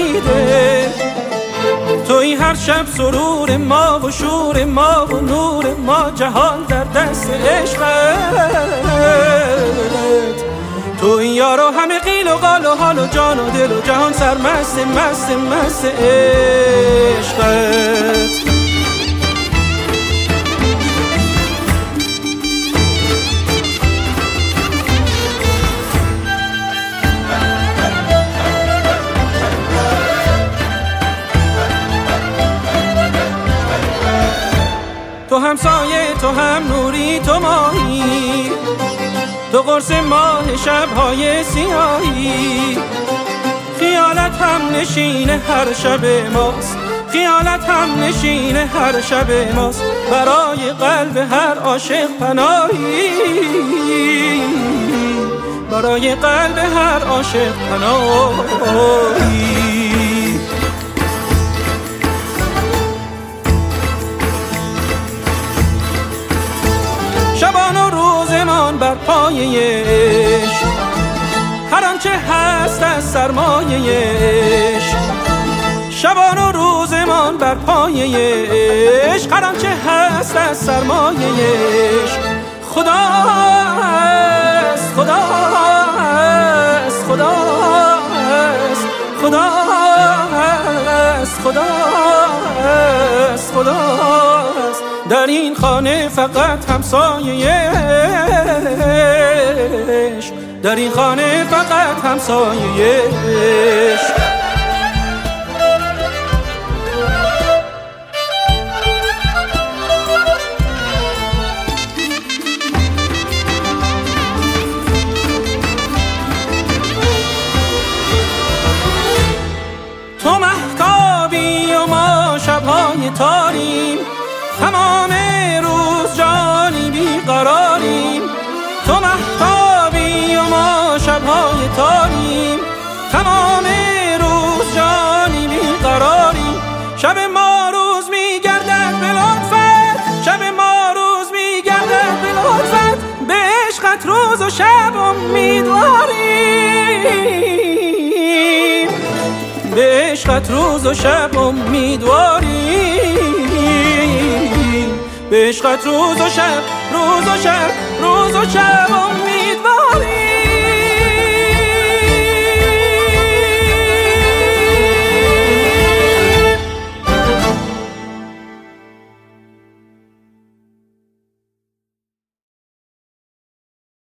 امیده. توی هر شب سرور ما و شور ما و نور ما، جهان در دست عشقت. توی یارو همه قیل و قال و حال و جان و دل و جهان سرمست مست مست عشقت. تو هم سایه، تو هم نوری، تو ماهی، تو قرص ماه شب‌های سیاهی. خیالت هم نشین هر شب ماست، خیالت هم نشین هر شب ماست. برای قلب هر عاشق پناهی، برای قلب هر عاشق پناهی. شبان و روزمان بر پایه عشق، هر آنچه هست از سرمایه عشق. شبان و روزمان بر پایه عشق، هر آنچه هست از سرمایه عشق. خدا است، خدا است، خدا است، خدا است، خدا است، خدا است. در این خانه فقط همسایه عشق، در این خانه فقط همسایه عشق. تو مهتابی و ما شب‌های تاریم، تمام روز جانی بیقراریم. تو مهتابی و ما شب‌های تاریم، تمام روز جانی بیقراریم. شب ما روز می‌گردد به لطفت، شب ما روز می‌گردد به لطفت. به عشقت روز و شب امیدواریم، به عشقت روز و شب امیدواریم، به عشقت روز و شب، روز و شب، روز و شب امیدواریم.